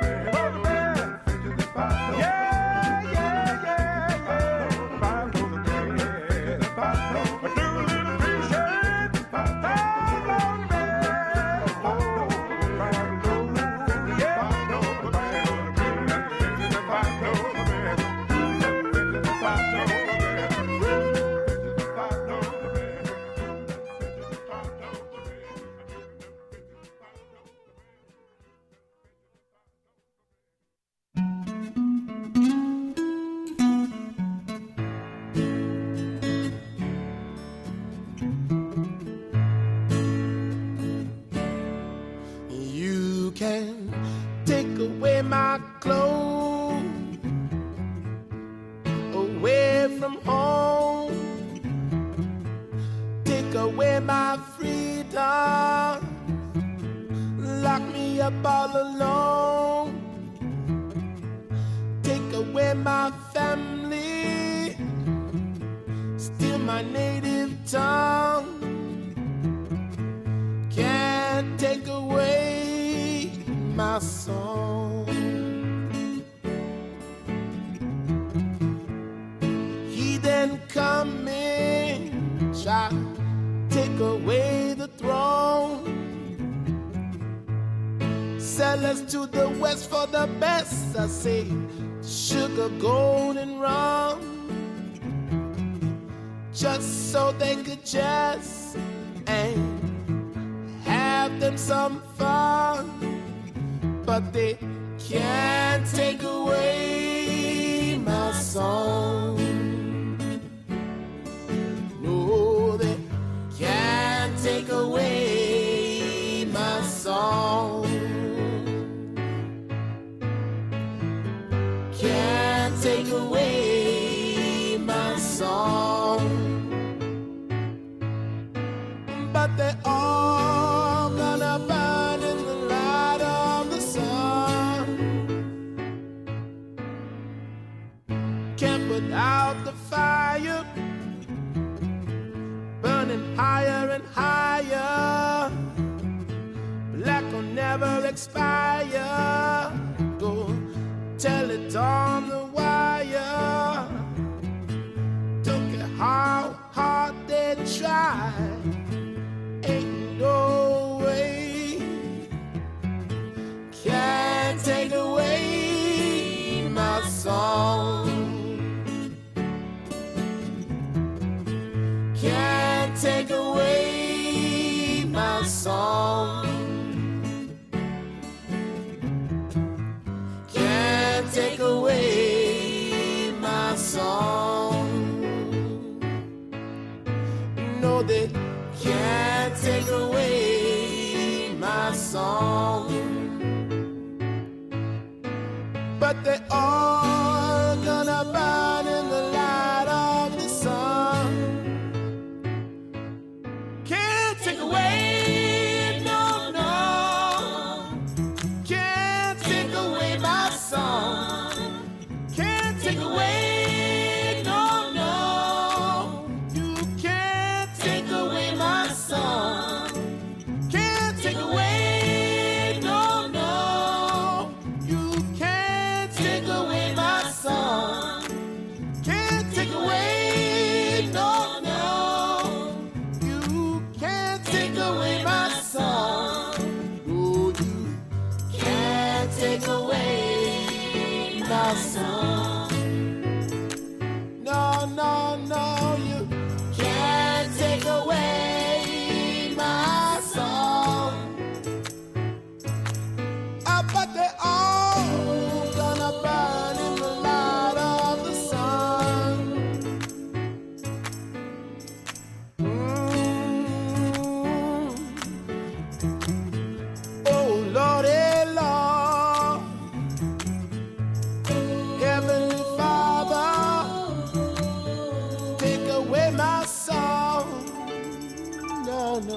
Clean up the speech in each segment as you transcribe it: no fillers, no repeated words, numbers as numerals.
Take away my song. Can't take away my song. No, they can't take away my song. But they all gonna burn in the light of the sun. Can't take away, no, no. Can't take away my song. Can't take away, no, no. You can't take away my song. Can't take away, no, no. You can't take away my song. Can't take away, no, no. You can't take away my song. No, you can't take away my song. No, no, no, you can't take away my song. But they all gonna burn in the light of the sun. Oh, Lordy, Lord, Heavenly Father, take away my song. No, no.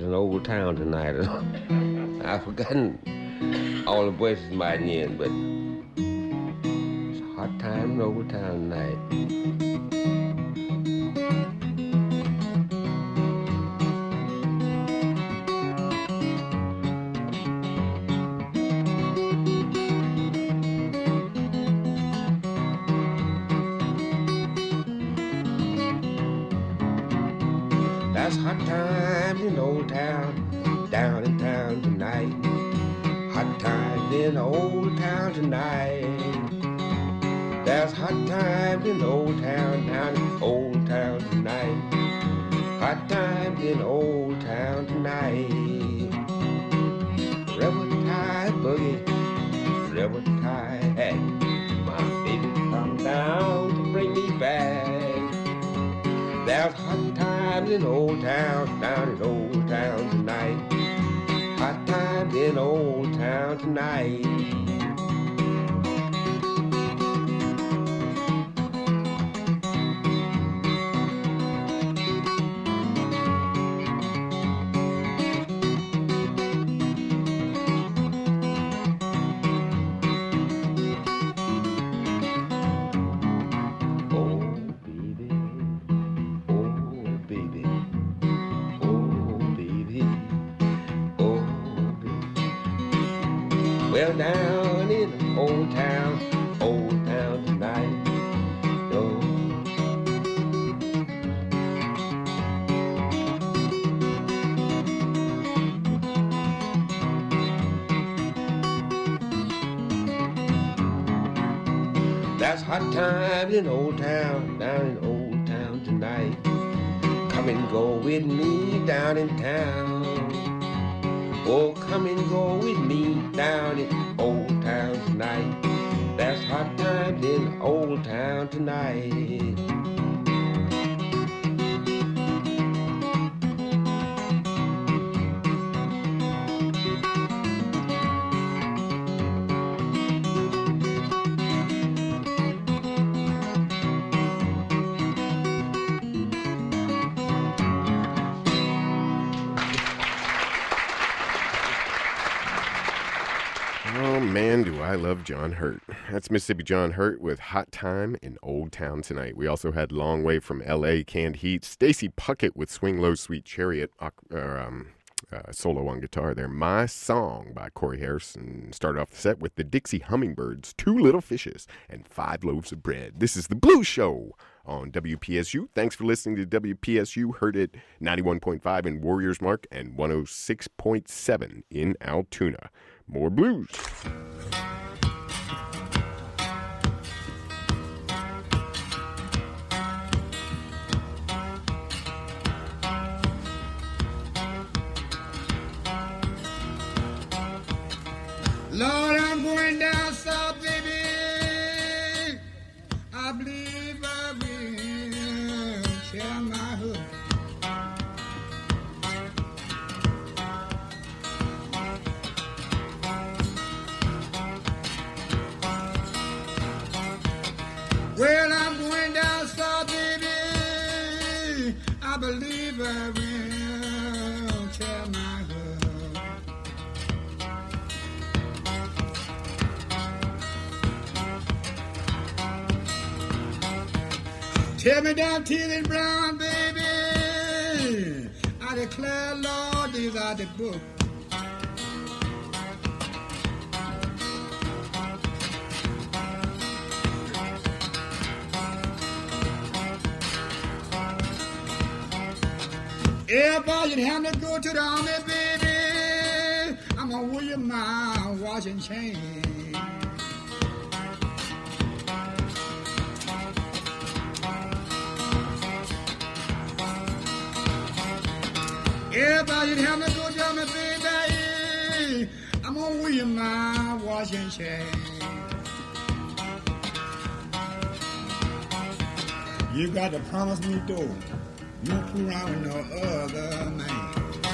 in Old Town tonight. I've forgotten all the voices by name, but it's a hot time in Old Town tonight. That's hot times in Old Town, down in town tonight. Hot times in Old Town tonight. There's hot times in Old Town, down in Old Town tonight. Hot times in Old Town tonight. Rebel tide boogie, rebel tide. My baby come down to bring me back. There's hot times in Old Town, down in Old Town tonight. Hot times in Old Town tonight. Well, down in Old Town tonight. Oh. That's hot times in Old Town, down in Old Town tonight. Come and go with me down in town. Oh, come and go with me down in Old Town tonight. There's hot times in Old Town tonight. Oh, man, do I love John Hurt. That's Mississippi John Hurt with Hot Time in Old Town tonight. We also had Long Way from L.A., Canned Heat, Stacy Puckett with Swing Low, Sweet Chariot, solo on guitar there. My Song by Corey Harrison. Started off the set with the Dixie Hummingbirds, Two Little Fishes, and 5 Loaves of Bread. This is The Blues Show on WPSU. Thanks for listening to WPSU. Heard it 91.5 in Warriors Mark and 106.7 in Altoona. More blues. Lord, I'm going down south, baby. I believe I will share my hood. Well, I'm going down south, baby. I believe I will share my hood. Tell me down Tilly Brown, baby. I declare, Lord, these are the books. Everybody should have to go to the army, baby. I'm gonna wear you my watch and chain. Everybody should have to go to the army, baby. I'm gonna wear you my watch and chain. You got to promise me, though. You don't fool around with no other man.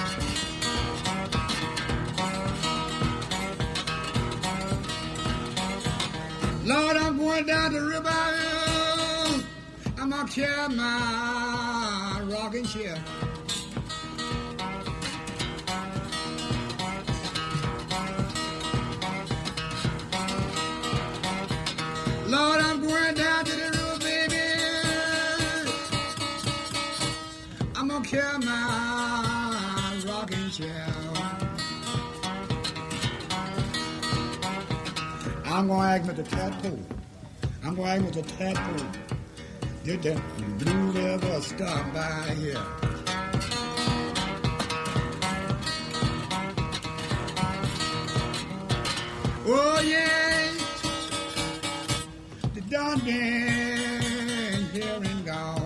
Lord, I'm going down the river. I'm gonna carry my rocking chair. care my rocking chair. I'm gonna act with the tadpole. I'm gonna act with the tadpole. Did that blues ever stop by here? Oh yeah, the done been here and gone.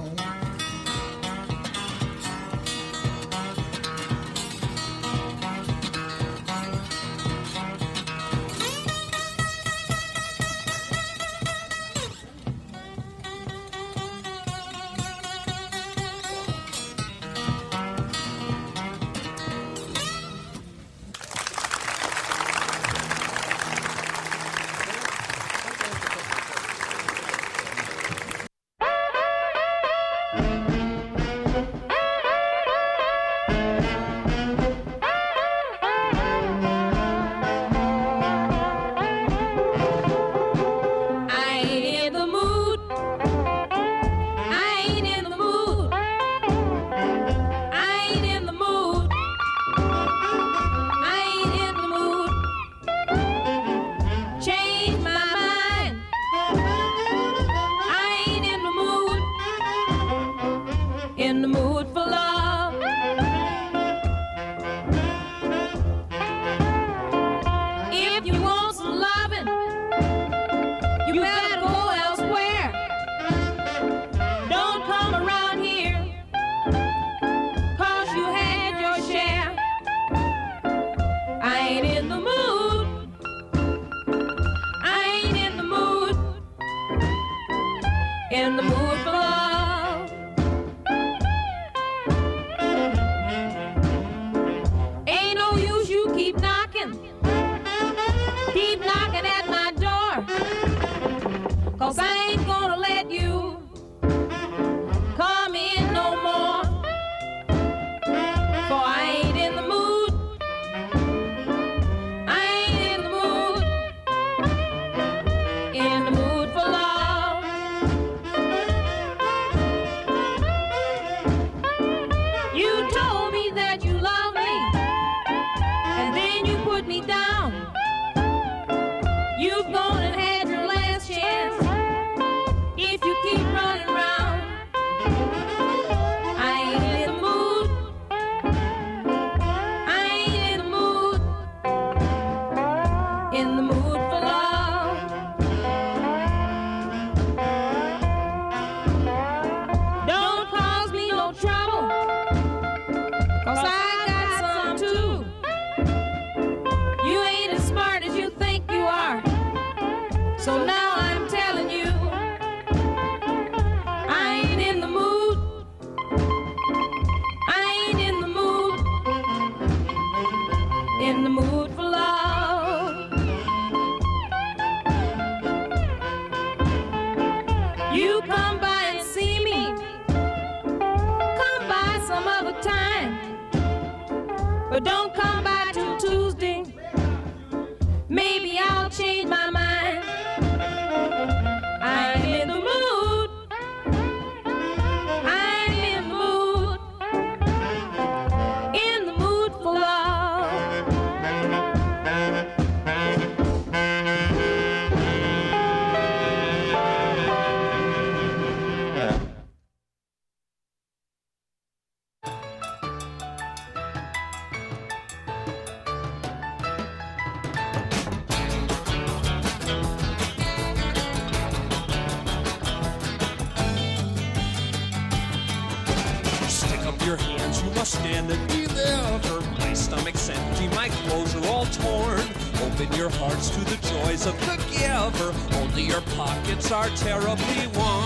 Stand and deliver. My stomach's empty, my clothes are all torn. Open your hearts to the joys of the giver. Only your pockets are terribly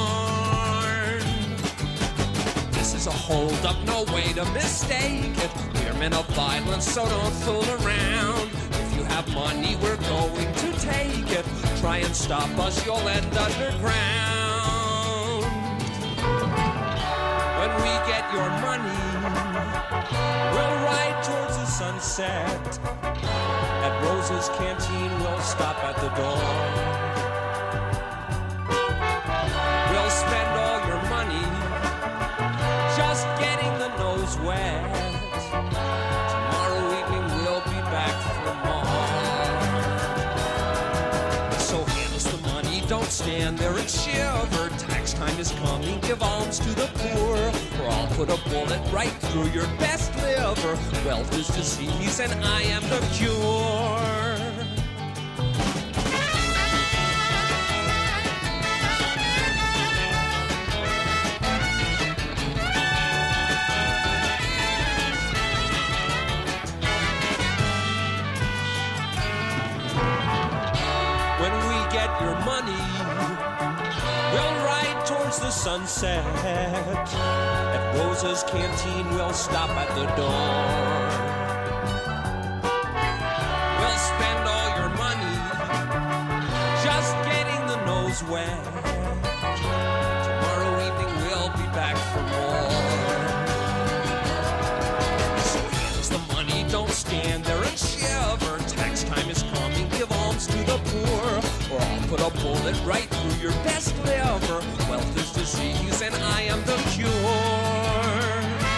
worn. This is a hold-up, no way to mistake it. We're men of violence, so don't fool around. If you have money, we're going to take it. Try and stop us, you'll end underground. When we get your money, we'll ride towards the sunset. At Rose's Canteen, we'll stop at the door. We'll spend all your money just getting the nose stand there and shiver. Tax time is coming, give alms to the poor, or I'll put a bullet right through your best liver. Wealth is disease and I am the cure. Your money, we'll ride towards the sunset. At Rosa's Canteen, we'll stop at the door. We'll spend all your money just getting the nose wet. Tomorrow evening, we'll be back for more. So here's the money, don't stand there and shiver. Tax time is coming, give alms to the poor, or I'll put a bullet right through your best liver. Wealth is disease and I am the cure.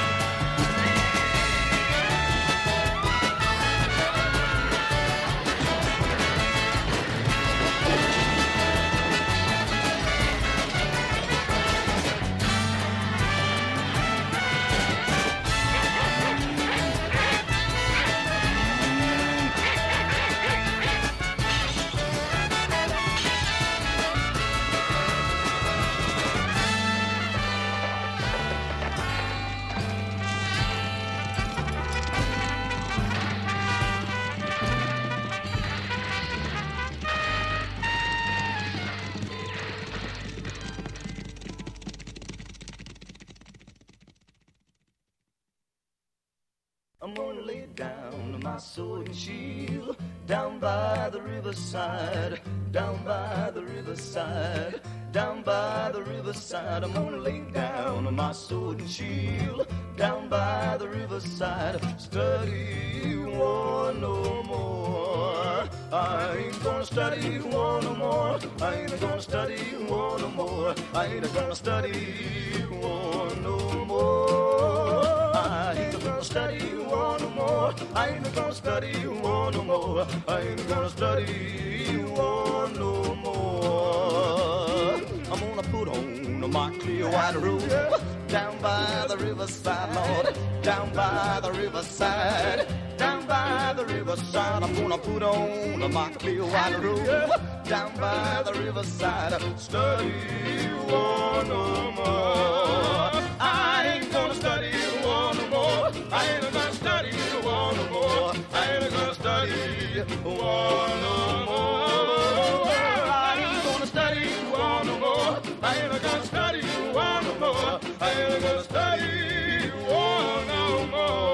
I'm gonna lay down my sword and shield down by the riverside, down by the riverside, down by the riverside. I'm gonna lay down my sword and shield down by the riverside. Study war no more. I ain't gonna study war no more. I ain't gonna study war no more. I ain't gonna study war no more. I ain't gonna study war no more. I ain't gonna study war no more. I ain't gonna study war no more. I'm gonna put on my clear white robe down by the riverside, Lord, down by the riverside, down by the riverside. I'm gonna put on my clear white robe down by the riverside. Study war no more. I ain't gonna study war no more. I ain't gonna study war no more. I ain't gonna study war no more. I ain't gonna study war no more. I ain't gonna study war no more. I ain't gonna study war no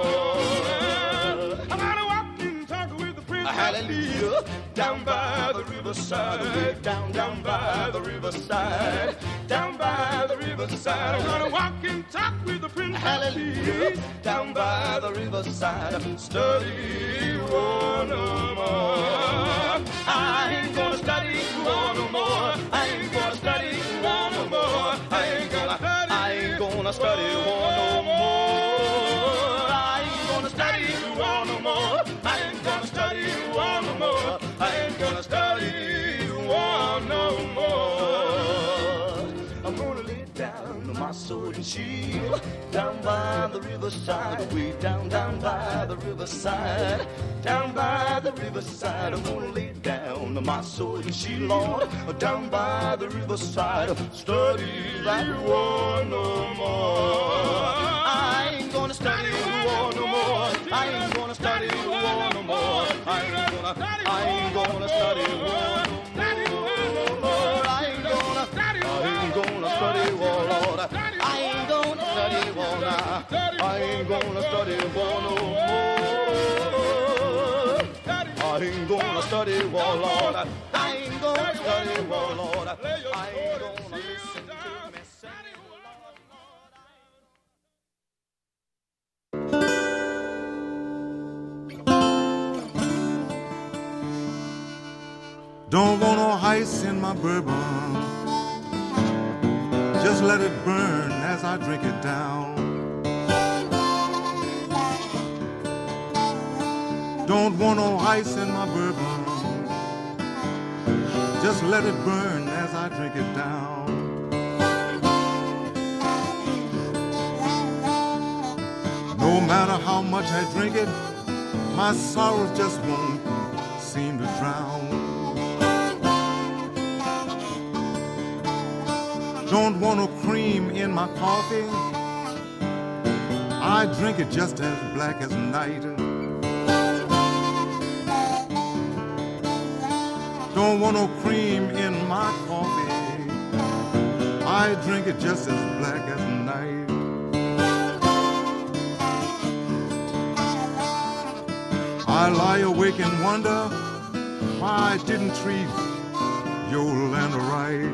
more. I'm gonna walk and talk with the prince. Hallelujah. Down by the riverside, down by the riverside, down by the riverside. I'm gonna walk and talk with the prince. Hallelujah. Down by the riverside, study war no more. I ain't gonna study war no more. I ain't gonna study war no more. I ain't gonna study war no more. I ain't gonna study war no more. I ain't gonna study war no more. I ain't gonna study war no more. I'm gonna lay down my sword and shield down by the riverside, way down by the riverside, down by the riverside. I'm gonna lay down my sword and shield, Lord, down by the riverside. Study that war no more. I ain't gonna study war no more. I ain't gonna study war no more. I ain't gonna study war no more. I ain't gonna study war, Lord. I ain't gonna study war now. I ain't gonna study war no more. I ain't gonna study war, Lord. I ain't gonna study war, Lord. I ain't gonna listen to me study Don't want no ice in my bourbon. Just let it burn as I drink it down. Don't want no ice in my bourbon. just let it burn as I drink it down. No matter how much I drink it, my sorrows just won't seem to drown. Don't want no cream in my coffee, I drink it just as black as night. Don't want no cream in my coffee, I drink it just as black as night. I lie awake and wonder why I didn't treat Yolanda right.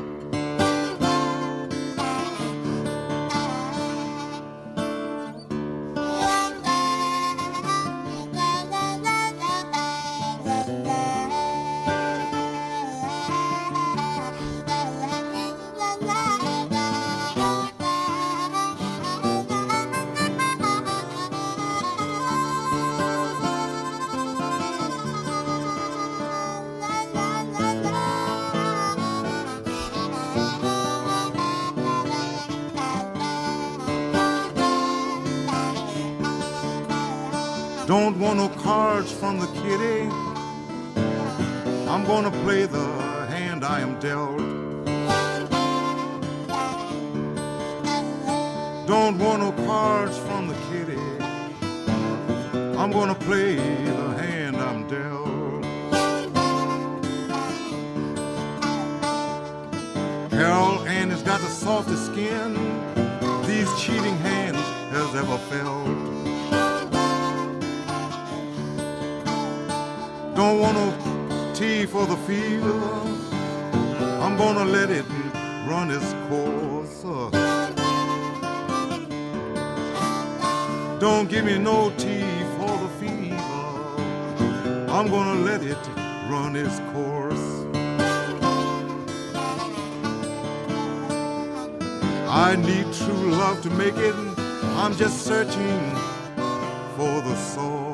Don't want no cards from the kitty, I'm gonna play the hand I am dealt. Don't want no cards from the kitty, I'm gonna play the hand I'm dealt. Carol Ann has got the softest skin these cheating hands has ever felt. Don't want no tea for the fever, I'm gonna let it run its course. Don't give me no tea for the fever, I'm gonna let it run its course. I need true love to make it, I'm just searching for the source.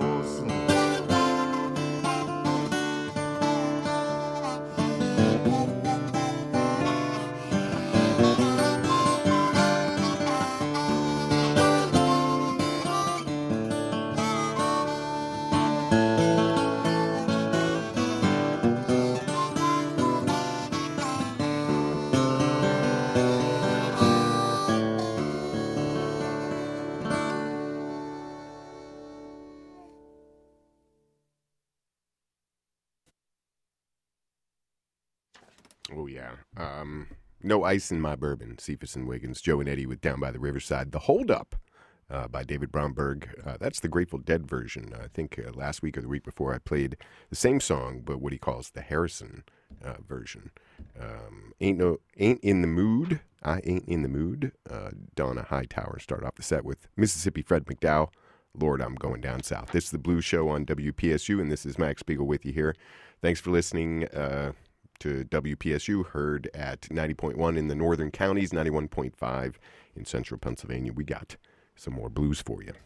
Oh, yeah. No Ice in My Bourbon, Cephas and Wiggins, Joe and Eddie with Down by the Riverside. The Hold Up by David Bromberg. That's the Grateful Dead version. I think last week or the week before I played the same song, but what he calls the Harrison version. Ain't in the Mood. I Ain't in the Mood. Donna Hightower started off the set with Mississippi Fred McDowell. Lord, I'm Going Down South. This is the Blues Show on WPSU, and this is Max Spiegel with you here. Thanks for listening to WPSU, heard at 90.1 in the northern counties, 91.5 in central Pennsylvania. We got some more blues for you.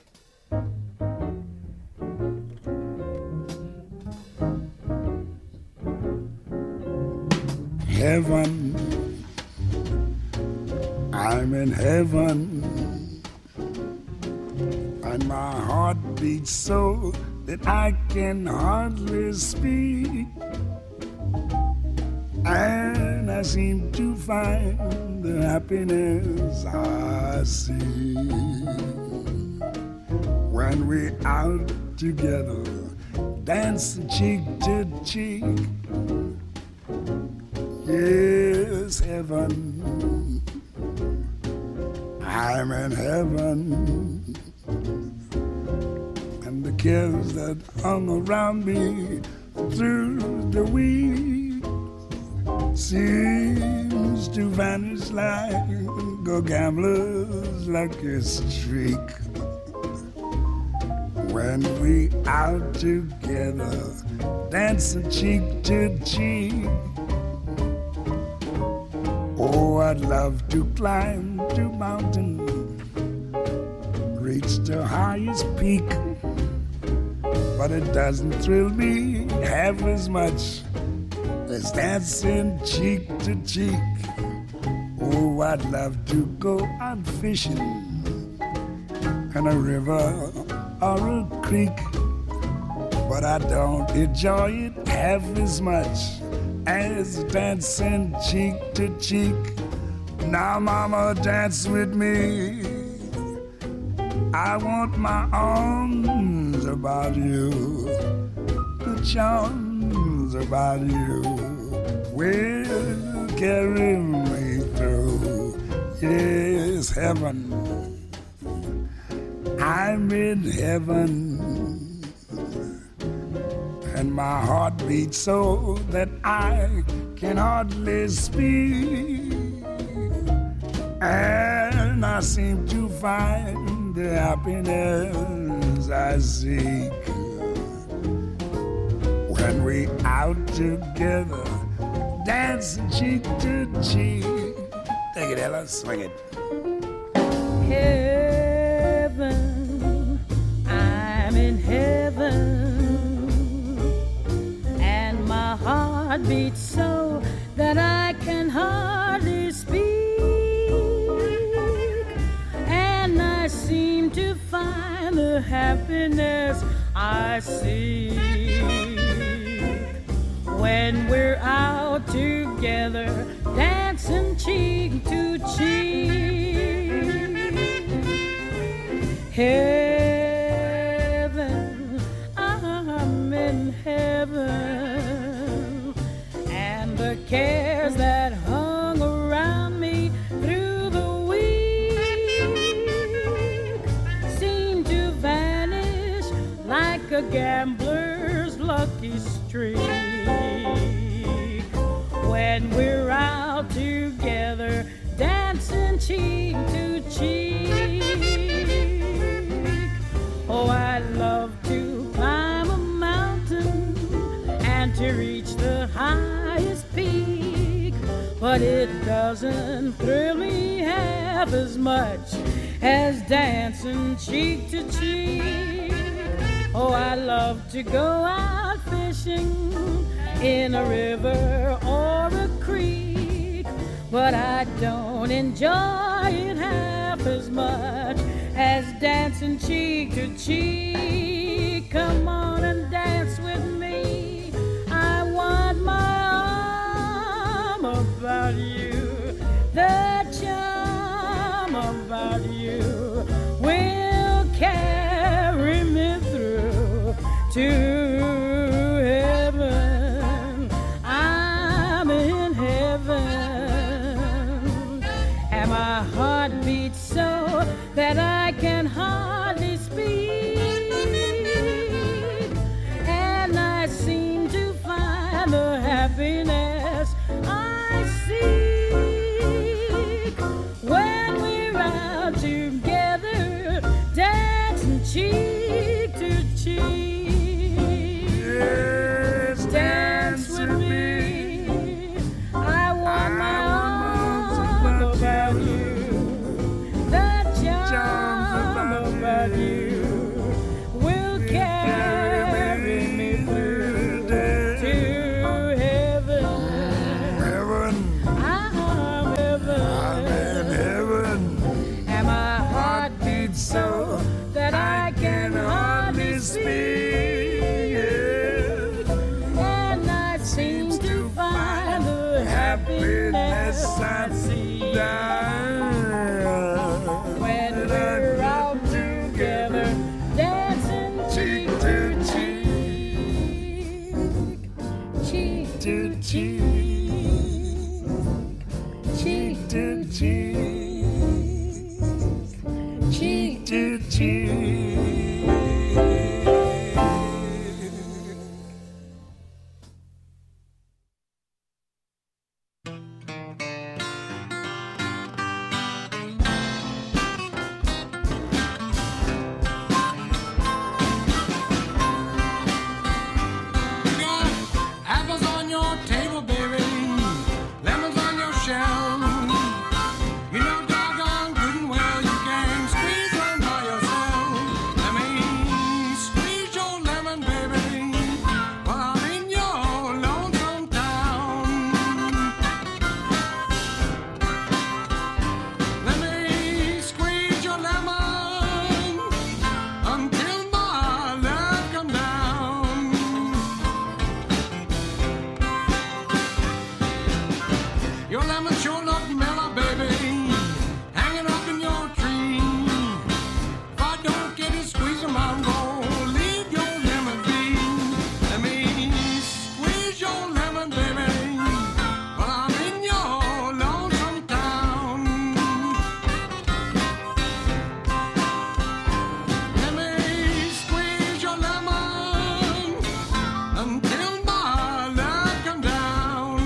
Heaven, I'm in heaven, and my heart beats so that I can hardly speak. And I seem to find the happiness I see when we're out together, dancing cheek to cheek. Yes, heaven, I'm in heaven, and the cares that hung around me through the week seems to vanish like a gambler's lucky streak. When we out together, dancing cheek to cheek. Oh, I'd love to climb to mountain, reach the highest peak, but it doesn't thrill me half as much is dancing cheek to cheek. Oh, I'd love to go out fishing in a river or a creek, but I don't enjoy it half as much as dancing cheek to cheek. Now, mama, dance with me. I want my arms about you, the charms about you will carry me through. Yes, heaven, I'm in heaven, and my heart beats so that I can hardly speak, and I seem to find the happiness I seek when we out together, dancing cheek to cheek. Take it, Ella, swing it. Heaven, I'm in heaven, and my heart beats so that I can hardly speak, and I seem to find the happiness I seek when we're out together, dancing cheek to cheek. Heaven, I'm in heaven, and the cares that hung around me through the week seem to vanish like a gambler's lucky streak when we're out together, dancing cheek to cheek. Oh, I love to climb a mountain and to reach the highest peak, but it doesn't thrill me half as much as dancing cheek to cheek. Oh, I love to go out fishing in a river or a creek, but I don't enjoy it half as much as dancing cheek to cheek. Come on and dance with me. I want my arm about you. The charm about you will carry me through to heaven. I'm in heaven, and my heart beats so that I can hardly speak, and I seem to find the happiness I seek when we're out together, dancing cheek to cheek. Yes, dance with me. I want my arms about you. About you will carry me through to heaven. I'm in heaven, and my heart beats so that I can hardly speak, and I seem to find the happiness I see when we're out together, dancing cheek to cheek, cheek to cheek, cheek to cheek, cheek to cheek. Apples on your table, baby. Your lemon sure look mellow, baby, hanging up in your tree. If I don't get it, squeeze 'em, I'm gonna leave your lemon be. Let me squeeze your lemon, baby, while I'm in your lonesome town. Let me squeeze your lemon until my luck come down.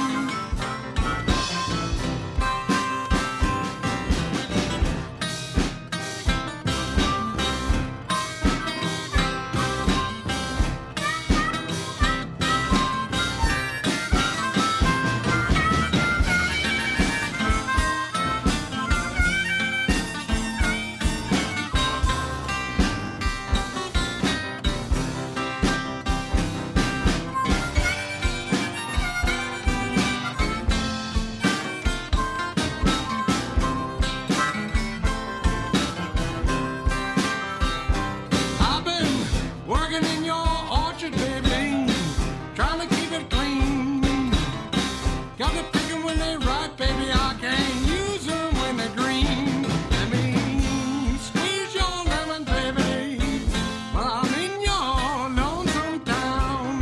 I've been working in your orchard, baby, trying to keep it clean. Got to pick 'em when they ripe, baby, I can't use 'em when they're green. Let me squeeze your lemon, baby, while I'm in your lonesome town.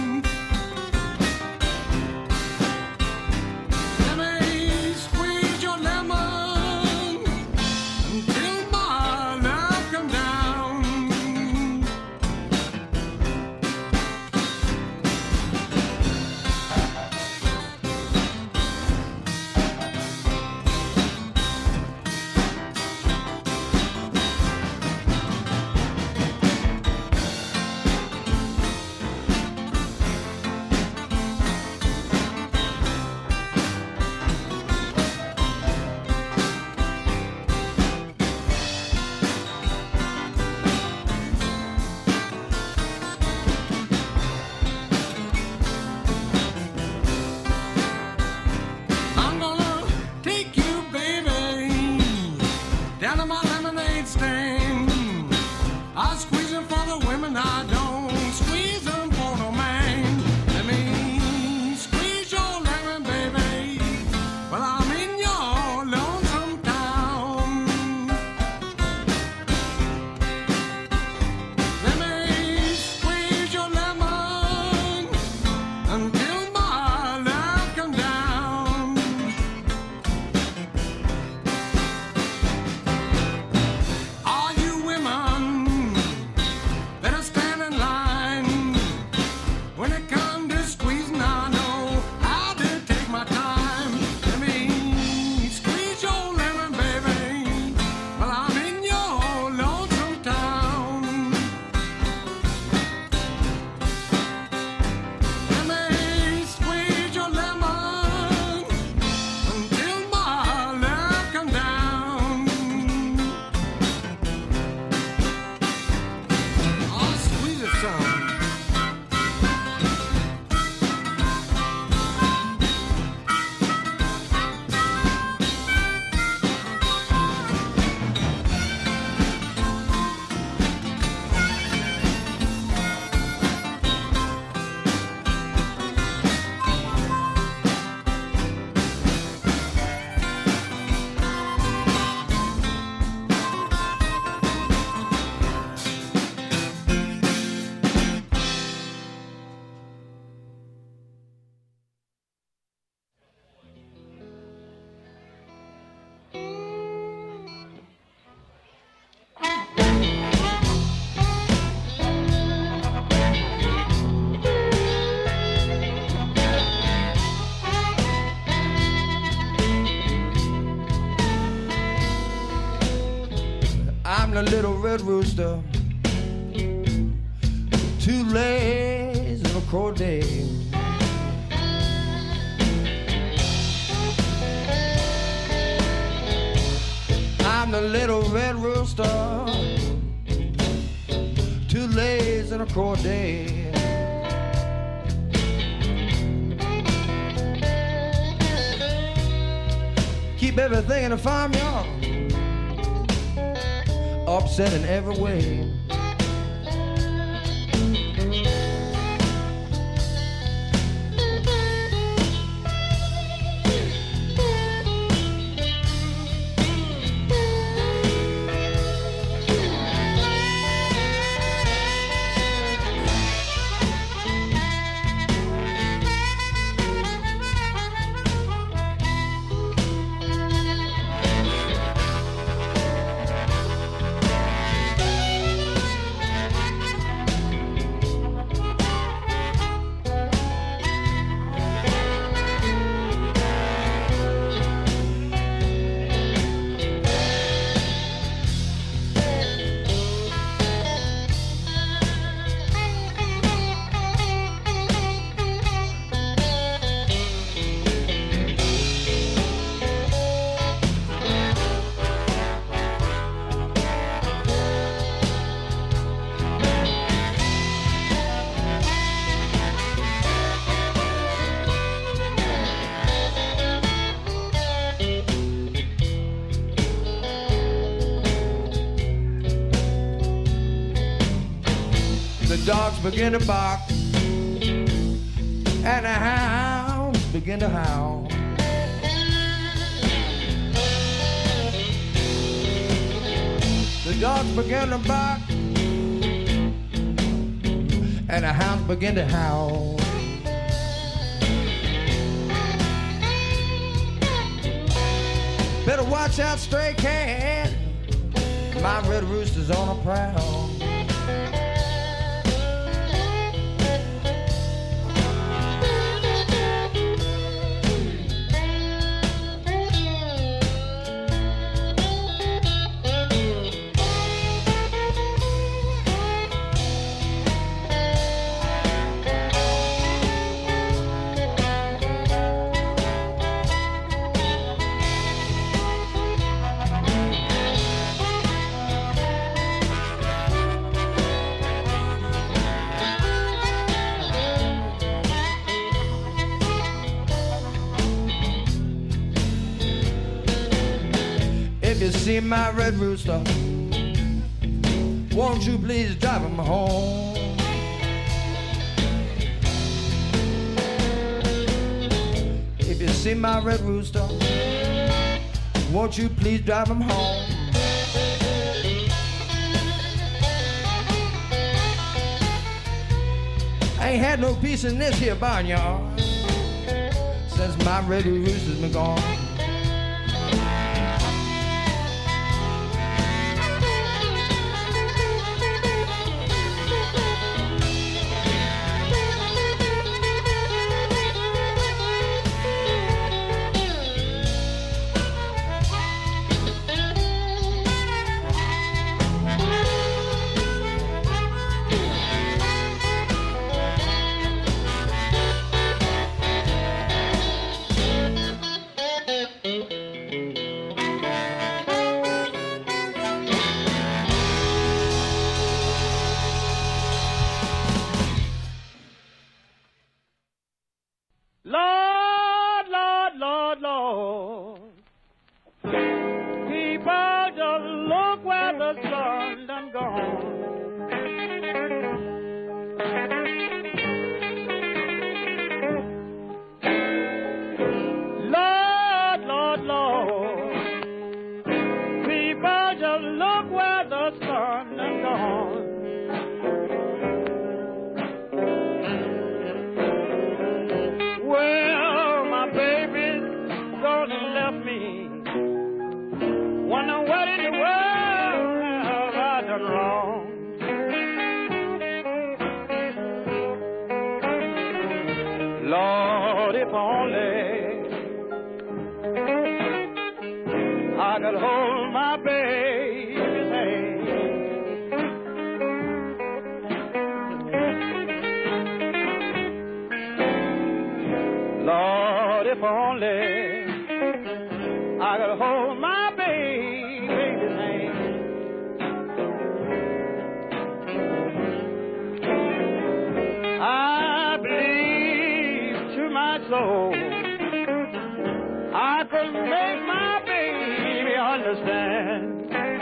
Let me squeeze your lemon until my love come down. I'm gonna take you, baby, down to my lemonade stand. I squeeze 'em for the women, I don't squeeze 'em for no man. Let me squeeze your lemon, baby, while I'm in your lonesome town. Let me squeeze your lemon until my love come down. All you women better stand in line. When it comes to squeezing, I know how to take my time. Let me squeeze your lemon, baby, while I'm in your lonesome town. Let me squeeze your lemon until my love come down. I'll squeeze it some. I'm the little red rooster, 2 legs and a crow day. I'm the little red rooster, 2 legs and a crow day. Keep everything in the farmyard upset in every way. dogs begin to bark, and the hounds begin to howl. The dogs begin to bark, and the hounds begin to howl. Better watch out, stray cat. My red rooster's on a prowl. If you see my red rooster, won't you please drive him home? If you see my red rooster, won't you please drive him home? I ain't had no peace in this here barnyard since my red rooster's been gone. Lord, Lord, Lord, Lord. People just look where the sun done gone. Lord, Lord, Lord. People just look where the sun done gone. Well, my baby's gone and left me. Wonder what in the world have I done wrong? Lord, if only I could hold my baby's hand. Lord, if only I could hold my baby's hand. I believe to my soul I could make my baby understand.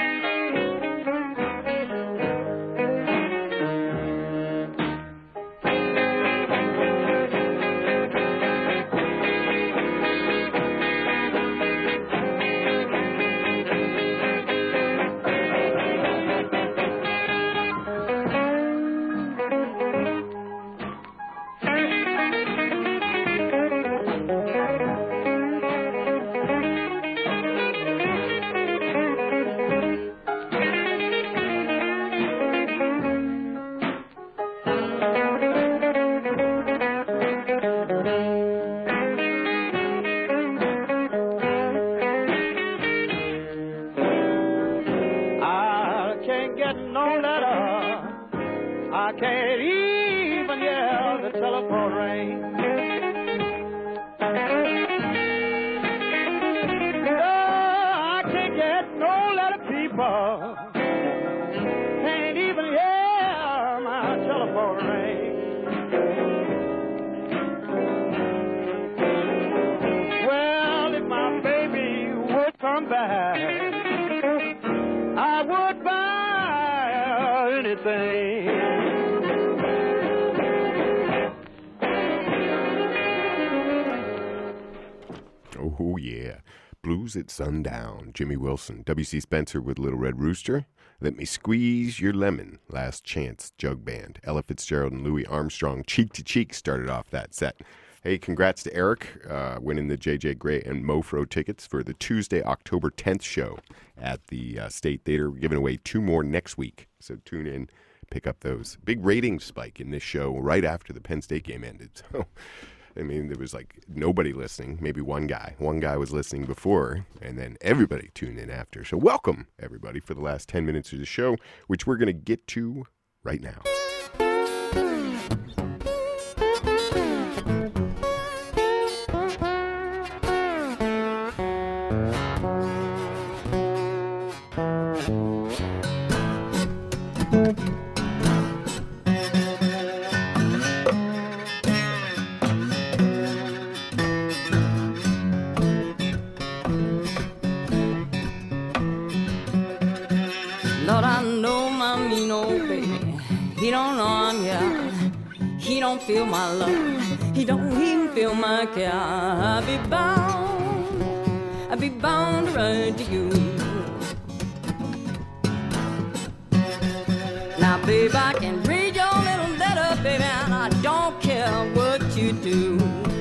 I can't even hear the telephone ring. No, I can't get no letter, people. Can't even hear my telephone ring. Well, if my baby would come back, I would buy anything. Oh, yeah. Blues at Sundown, Jimmy Wilson. W.C. Spencer with Little Red Rooster. Let Me Squeeze Your Lemon, Last Chance Jug Band. Ella Fitzgerald and Louis Armstrong, Cheek to Cheek, started off that set. Hey, congrats to Eric winning the J.J. Gray and Mofro tickets for the Tuesday, October 10th show at the State Theater. We're giving away 2 more next week, so tune in, pick up those. Big ratings spike in this show right after the Penn State game ended. So, I mean, there was like nobody listening, maybe one guy. One guy was listening before, and then everybody tuned in after. So welcome, everybody, for the last 10 minutes of the show, which we're going to get to right now. Lord, I know my mean old baby. He don't know I'm here. He don't feel my love. He don't even feel my care. I'll be bound to run to you. Now, babe, I can read your little letter, baby, and I don't care what you do.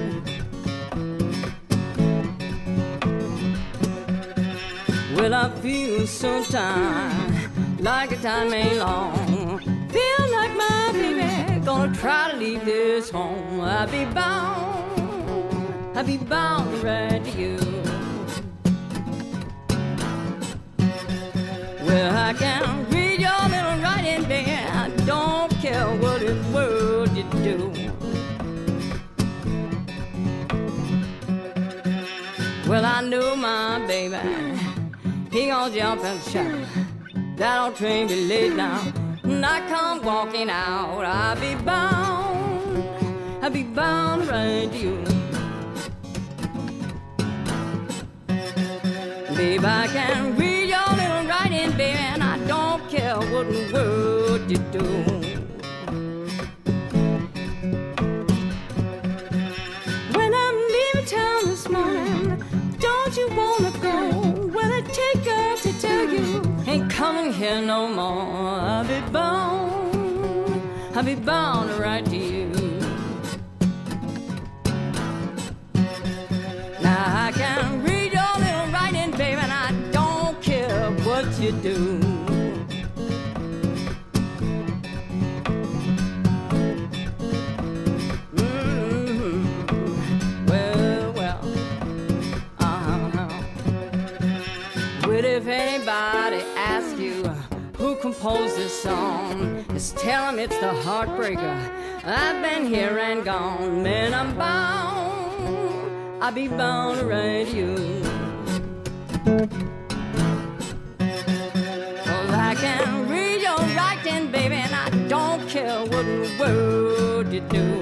Well, I feel so tired, like the time ain't long. Feel like my baby gonna try to leave this home. I'll be bound to write to you. Well, I can read your little writing, baby. I don't care what in the world you do. Well, I know my baby, he gon' jump and shout. That old train be late now, and I come walking out. I'll be bound to write to you. Babe, I can read your little writing, baby, and I don't care what in the world you do. When I'm leaving town this morning, don't you wanna go? Will it take us to tell you ain't coming here no more? I'll be bound to write to you. Now I can read your little writing, baby, and I don't care what you do. If anybody asks you who composed this song, just tell them it's the Heartbreaker. I've been here and gone, man, I'll be bound to write you. 'Cause I can read your writing, baby, and I don't care what in the world you do.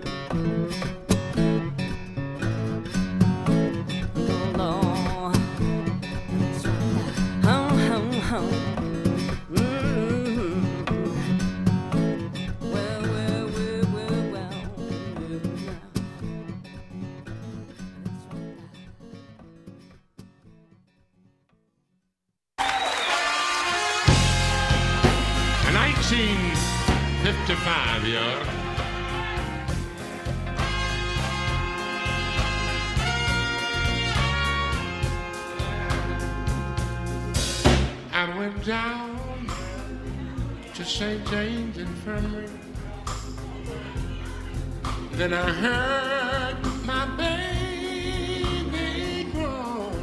In 1955, yeah. I went down to St. James Infirmary. Then I heard my baby groan.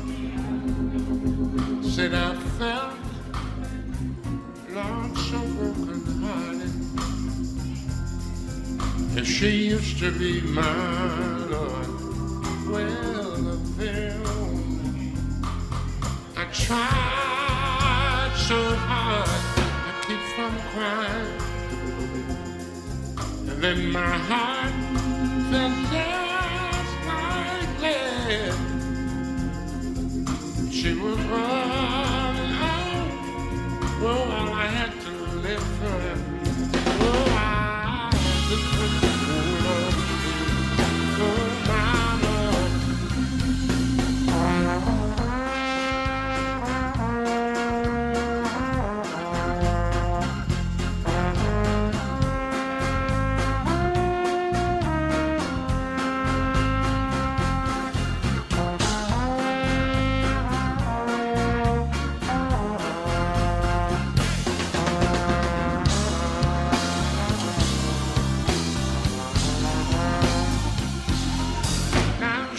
Said I felt, Lord, so broken hearted. If she used to be my Lord, well, the film I tried so hard to keep from crying, and then my heart felt just like lead. She was running out, oh, all I had to live for. Oh, I just couldn't hold on to you. Oh, my Lord.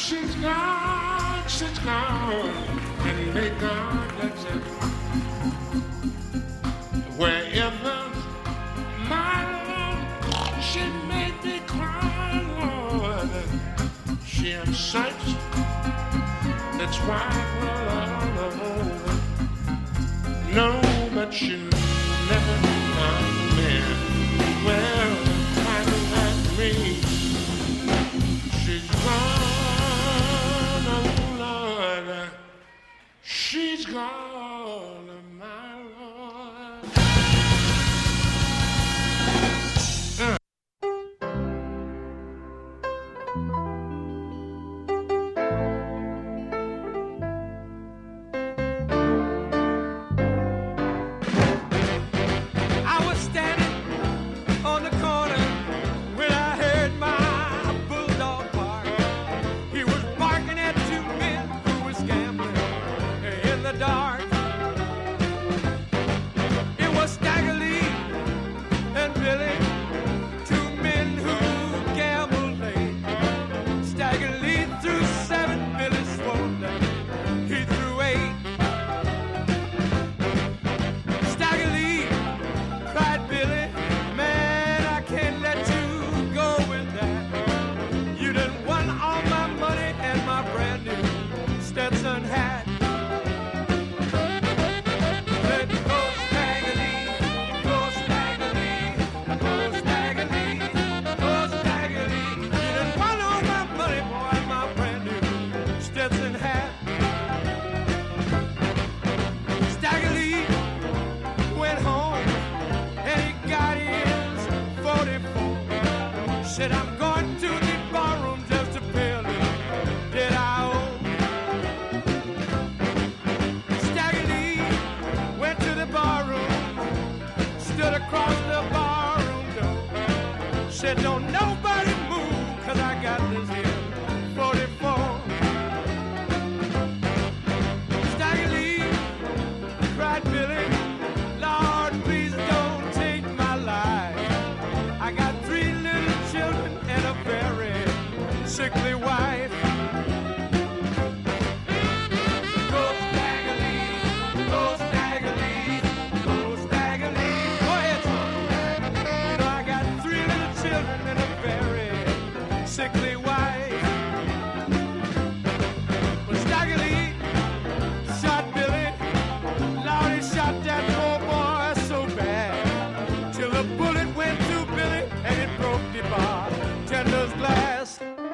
she's gone, and may God bless her. Wherever my Lord, she made me cry, Lord. She had sight, that's why I love her. No, but she never found me. Well, quite like me. She's gone, oh Lord. She's gone, my Lord. I was standing on the corner when I heard my bulldog bark. He was barking at two men who was gambling in the dark. It was Stagger Lee and Billy, two men who gambled late. Stagger Lee threw 7, Billy swore that he threw 8. Stagger Lee, cried Billy, man, I can't let you go with that. You done won all my money and my brand new Stetson hat. Let go, Stagger Lee, go, Stagger Lee, go, Stagger Lee, go, Stagger Lee. You done won all my money, boy, and my brand new Stetson hat. Stagger Lee went home and he got his 44. Said, I'm going to the barroom just to pay a little that I owe. Stagger Lee went to the barroom, stood across the barroom door. Said, don't nobody move, 'cause I got this here 44. Stagger Lee, cried Billy, Lord, please don't take my life. I got 3 little children and a very sickly wife. Go Stagger Lee, go Stagger Lee, go Stagger Lee. Go ahead, son. You know I got 3 little children and a very sickly wife. Well, Stagger Lee shot Billy. Lord, he shot that poor boy so bad, till the bullet went through Billy and it broke the bartender's glass.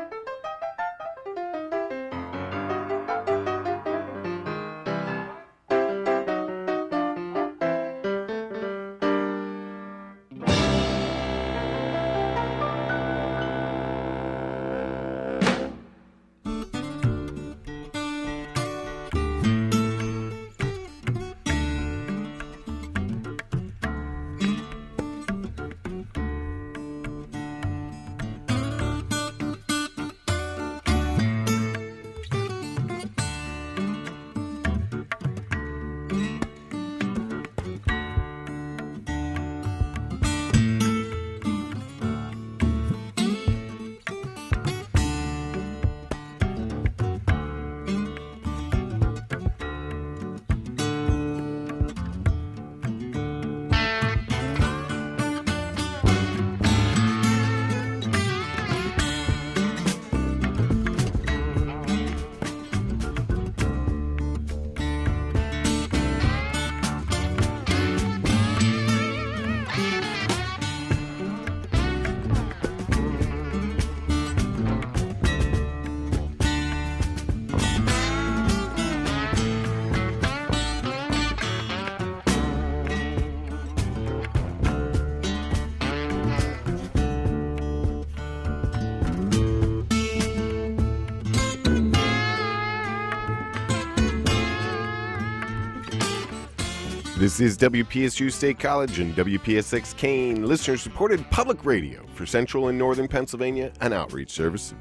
This is WPSU State College and WPSX Kane, listener-supported public radio for Central and Northern Pennsylvania, an outreach service